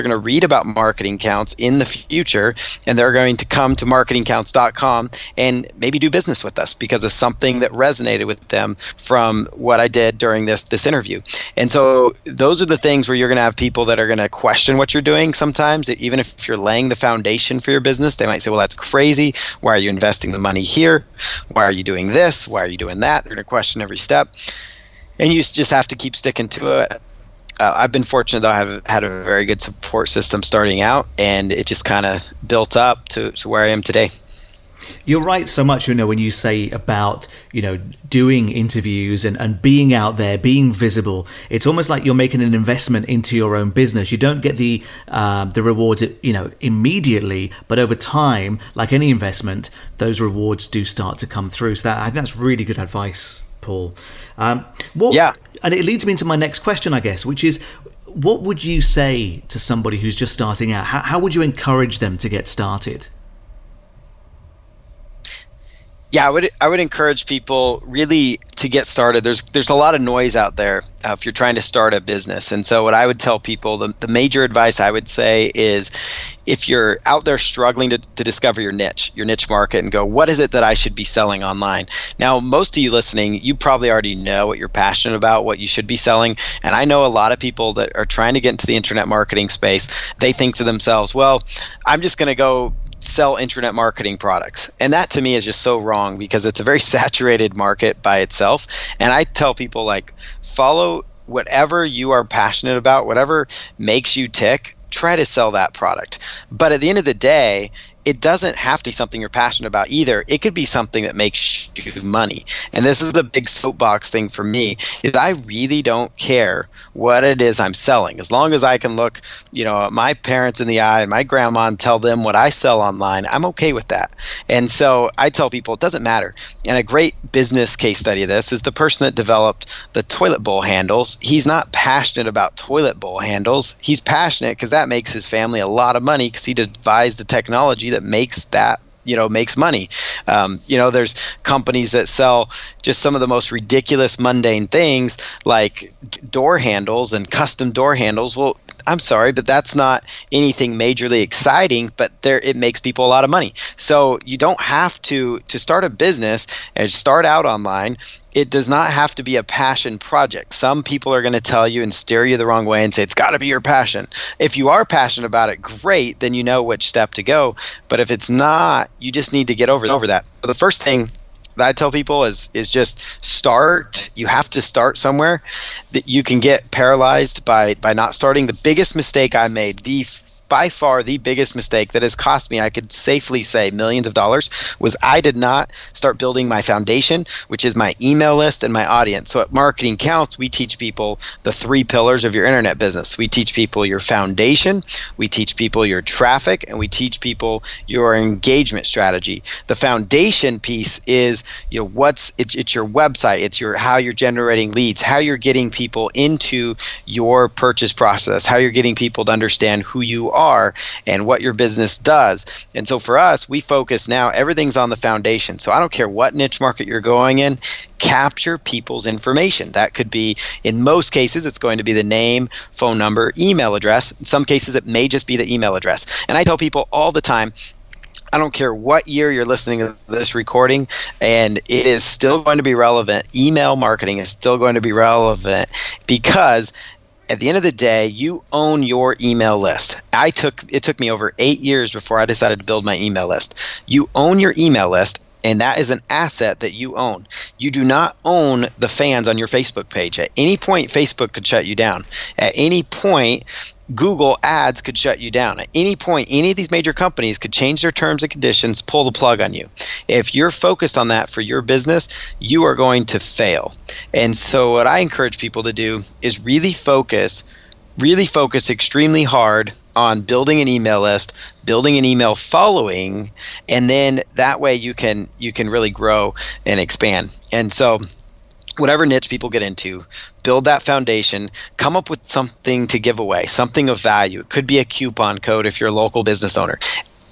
going to read about Marketing Counts in the future, and they're going to come to marketingcounts.com and maybe do business with us because of something that resonated with them from what I did during this interview. And so those are the things where you're going to have people that are going to question what you're doing sometimes. Even if you're laying the foundation for your business, they might say, well, that's crazy. Why are you investing the money here? Why are you doing this? Why are you doing that? They're going to question every step. And you just have to keep sticking to it. I've been fortunate that I've had a very good support system starting out, and it just kind of built up to where I am today. You're right so much, when you say about, doing interviews and being out there, being visible. It's almost like you're making an investment into your own business. You don't get the rewards, immediately, but over time, like any investment, those rewards do start to come through. So I think that's really good advice, Paul. Yeah. And it leads me into my next question, I guess, which is, what would you say to somebody who's just starting out? How would you encourage them to get started? Yeah, I would encourage people really to get started. There's a lot of noise out there if you're trying to start a business. And so what I would tell people, the major advice I would say is, if you're out there struggling to discover your niche market and go, what is it that I should be selling online? Now, most of you listening, you probably already know what you're passionate about, what you should be selling. And I know a lot of people that are trying to get into the internet marketing space, they think to themselves, well, I'm just going to go sell internet marketing products. And that to me is just so wrong, because it's a very saturated market by itself. And I tell people, follow whatever you are passionate about, whatever makes you tick, try to sell that product. But at the end of the day, it doesn't have to be something you're passionate about either. It could be something that makes you money. And this is the big soapbox thing for me, is I really don't care what it is I'm selling. As long as I can look, my parents in the eye and my grandma and tell them what I sell online, I'm okay with that. And so I tell people it doesn't matter. And a great business case study of this is the person that developed the toilet bowl handles. He's not passionate about toilet bowl handles. He's passionate because that makes his family a lot of money, because he devised the technology that makes that, makes money. There's companies that sell just some of the most ridiculous, mundane things like door handles and custom door handles. Well, I'm sorry, but that's not anything majorly exciting, but it makes people a lot of money. So you don't have to start a business and start out online. It does not have to be a passion project. Some people are going to tell you and steer you the wrong way and say, it's got to be your passion. If you are passionate about it, great, then you know which step to go. But if it's not, you just need to get over that. So the first thing that I tell people is just start. You have to start somewhere. That you can get paralyzed by not starting. The biggest mistake I made, by far the biggest mistake that has cost me, I could safely say, millions of dollars, was I did not start building my foundation, which is my email list and my audience. So at Marketing Counts, we teach people the 3 pillars of your internet business. We teach people your foundation, we teach people your traffic, and we teach people your engagement strategy. The foundation piece is, it's your website, it's how you're generating leads, how you're getting people into your purchase process, how you're getting people to understand who you are and what your business does. And so for us, we focus now, everything's on the foundation. So I don't care what niche market you're going in, capture people's information. That could be, in most cases, it's going to be the name, phone number, email address. In some cases, it may just be the email address. And I tell people all the time, I don't care what year you're listening to this recording, and it is still going to be relevant. Email marketing is still going to be relevant, because at the end of the day, you own your email list. It took me over 8 years before I decided to build my email list. You own your email list, and that is an asset that you own. You do not own the fans on your Facebook page. At any point, Facebook could shut you down. At any point, Google Ads could shut you down. At any point, any of these major companies could change their terms and conditions, pull the plug on you. If you're focused on that for your business, you are going to fail. And so what I encourage people to do is really focus extremely hard on building an email list, building an email following, and then that way you can really grow and expand. And so whatever niche people get into, build that foundation, come up with something to give away, something of value. It could be a coupon code if you're a local business owner.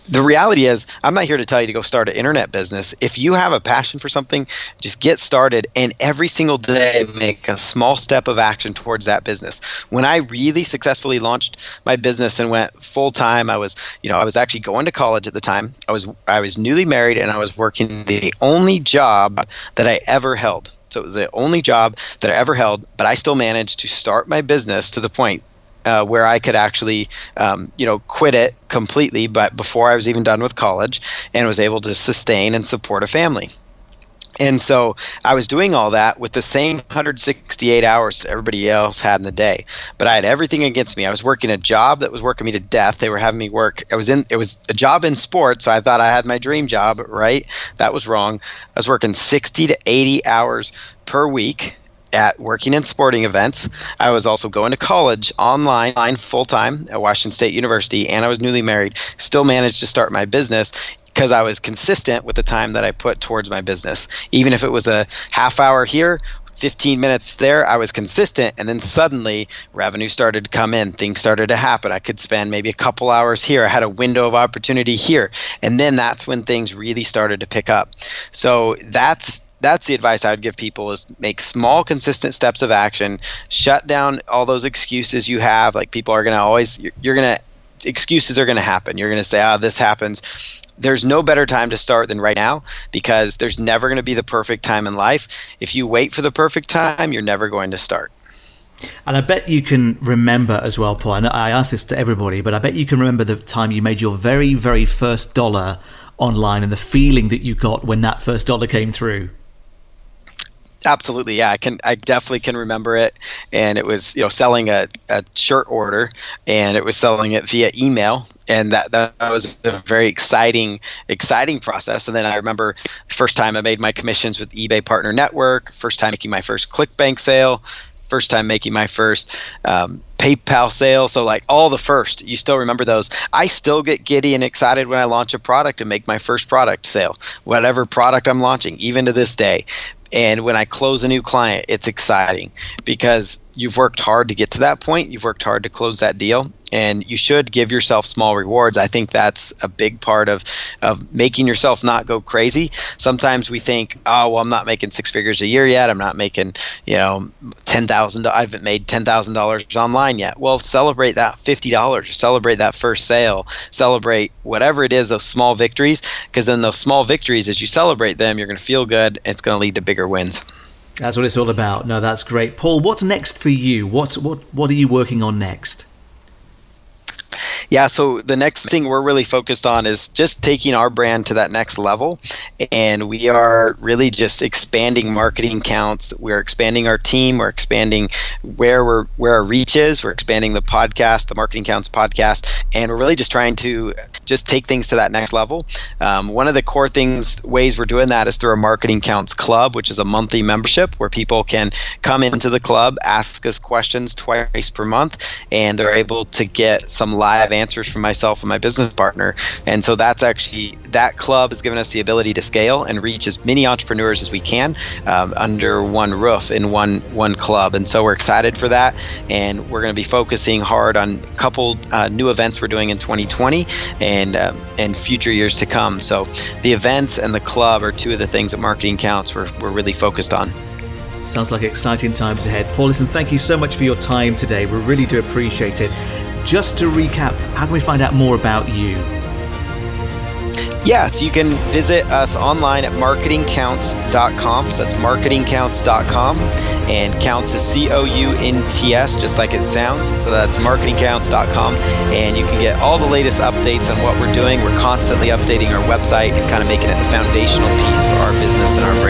The reality is, I'm not here to tell you to go start an internet business. If you have a passion for something, just get started, and every single day make a small step of action towards that business. When I really successfully launched my business and went full time, I was actually going to college at the time. I was newly married, and I was working the only job that I ever held. So it was the only job that I ever held, but I still managed to start my business to the point where I could actually, quit it completely, but before I was even done with college, and was able to sustain and support a family. And so I was doing all that with the same 168 hours that everybody else had in the day. But I had everything against me. I was working a job that was working me to death. They were having me work. It was a job in sports, so I thought I had my dream job, right? That was wrong. I was working 60 to 80 hours per week at working in sporting events. I was also going to college online full-time at Washington State University, and I was newly married. Still managed to start my business because I was consistent with the time that I put towards my business. Even if it was a half hour here, 15 minutes there, I was consistent, and then suddenly revenue started to come in. Things started to happen. I could spend maybe a couple hours here. I had a window of opportunity here, and then that's when things really started to pick up. So that's the advice I would give people, is make small, consistent steps of action. Shut down all those excuses you have. Like, people are going to always, excuses are going to happen. You're going to say, this happens. There's no better time to start than right now, because there's never going to be the perfect time in life. If you wait for the perfect time, you're never going to start. And I bet you can remember as well, Paul, and I ask this to everybody, but I bet you can remember the time you made your very, very first dollar online and the feeling that you got when that first dollar came through. Absolutely, yeah. I definitely can remember it. And it was, selling a shirt order, and it was selling it via email, and that was a very exciting process. And then I remember the first time I made my commissions with eBay Partner Network, first time making my first ClickBank sale, first time making my first PayPal sale. So like all the first, you still remember those. I still get giddy and excited when I launch a product and make my first product sale, whatever product I'm launching, even to this day. And when I close a new client, it's exciting because you've worked hard to get to that point. You've worked hard to close that deal, and you should give yourself small rewards. I think that's a big part of making yourself not go crazy. Sometimes we think, I'm not making six figures a year yet. I'm not making, $10,000. I haven't made $10,000 online yet. Well, celebrate that $50. Celebrate that first sale. Celebrate whatever it is, those small victories, because then those small victories, as you celebrate them, you're going to feel good, and it's going to lead to bigger wins. That's what it's all about. No, that's great. Paul, what's next for you? What are you working on next? Yeah, so the next thing we're really focused on is just taking our brand to that next level. And we are really just expanding marketing counts. We're expanding our team. We're expanding where our reach is. We're expanding the podcast, the Marketing Counts podcast. And we're really just trying to just take things to that next level. One of the core ways we're doing that is through our Marketing Counts Club, which is a monthly membership where people can come into the club, ask us questions twice per month, and they're able to get some live answers from myself and my business partner. And so that club has given us the ability to scale and reach as many entrepreneurs as we can under one roof in one club. And so we're excited for that, and we're going to be focusing hard on a couple new events we're doing in 2020 and future years to come. So the events and the club are two of the things that Marketing Counts we're really focused on. Sounds like exciting times ahead. Paul, listen, thank you so much for your time today. We really do appreciate it. Just to recap, how can we find out more about you? Yeah, so you can visit us online at marketingcounts.com. So that's marketingcounts.com. And counts is COUNTS, just like it sounds. So that's marketingcounts.com. And you can get all the latest updates on what we're doing. We're constantly updating our website and kind of making it the foundational piece for our business and our brand.